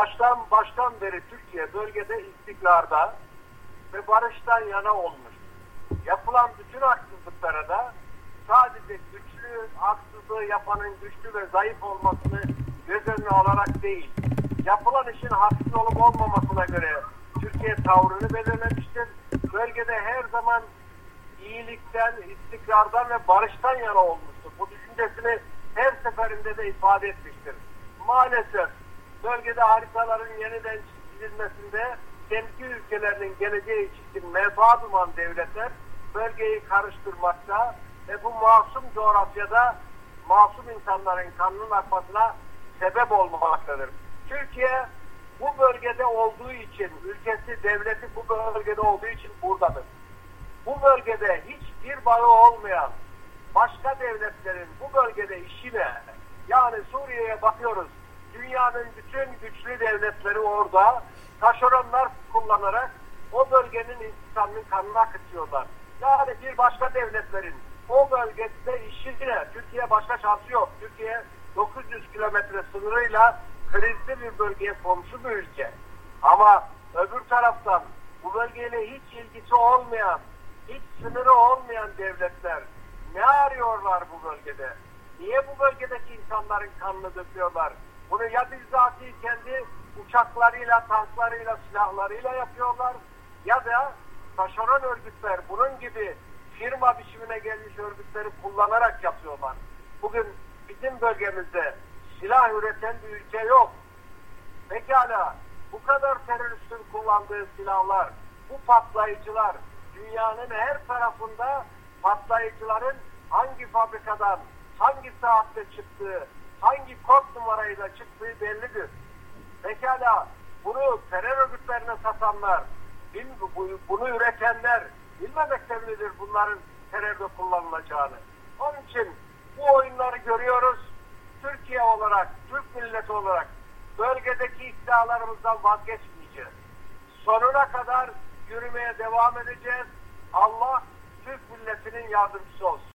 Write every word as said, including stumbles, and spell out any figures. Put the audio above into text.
baştan baştan beri Türkiye bölgede istikrarda ve barıştan yana olmuş. Yapılan bütün haksızlıklara da sadece güçlü haksızlığı yapanın güçlü ve zayıf olmasını göz önüne alarak değil, yapılan işin haksız olup olmamasına göre Türkiye tavrını belirlemiştir. Bölgede her zaman iyilikten, istikrardan ve barıştan yana olmuştur. Bu düşüncesini her seferinde de ifade etmiştir. Maalesef bölgede haritaların yeniden çizilmesinde kendi ülkelerinin geleceği için menfaat uman devletler bölgeyi karıştırmakta ve bu masum coğrafyada masum insanların kanının akmasına sebep olmamaktadır. Türkiye bu bölgede olduğu için, ülkesi, devleti bu bölgede olduğu için buradadır. Bu bölgede hiçbir bağı olmayan başka devletlerin bu bölgede işine, yani Suriye'ye bakıyoruz, dünyanın bütün güçlü devletleri orada taşeronlar kullanarak o bölgenin insanının kanını akıtıyorlar. Yani bir başka devletlerin o bölgede işine, Türkiye başka şansı yok. Türkiye dokuz yüz kilometre sınırıyla krizli bir bölgeye komşu bir ülke. Ama öbür taraftan bu bölgeyle hiç ilgisi olmayan, hiç sınırı olmayan devletler ne arıyorlar bu bölgede? Niye bu bölgedeki insanların kanını döküyorlar? Bunu ya bizzati kendi uçaklarıyla, tanklarıyla, silahlarıyla yapıyorlar ya da taşeron örgütler, bunun gibi firma biçimine gelmiş örgütleri kullanarak yapıyorlar. Bugün bizim bölgemizde silah üreten bir ülke yok. Pekala, bu kadar teröristin kullandığı silahlar, bu patlayıcılar, dünyanın her tarafında patlayıcıların hangi fabrikadan, hangi saatte çıktığı, hangi kod numarayla çıktığı bellidir. Pekala, bunu terör örgütlerine satanlar, bunu üretenler bilmemekte midir bunların terörde kullanılacağını? Onun için bu oyunları görüyoruz. Türkiye olarak, Türk milleti olarak bölgedeki iddialarımızdan vazgeçmeyeceğiz. Sonuna kadar yürümeye devam edeceğiz. Allah Türk milletinin yardımcısı olsun.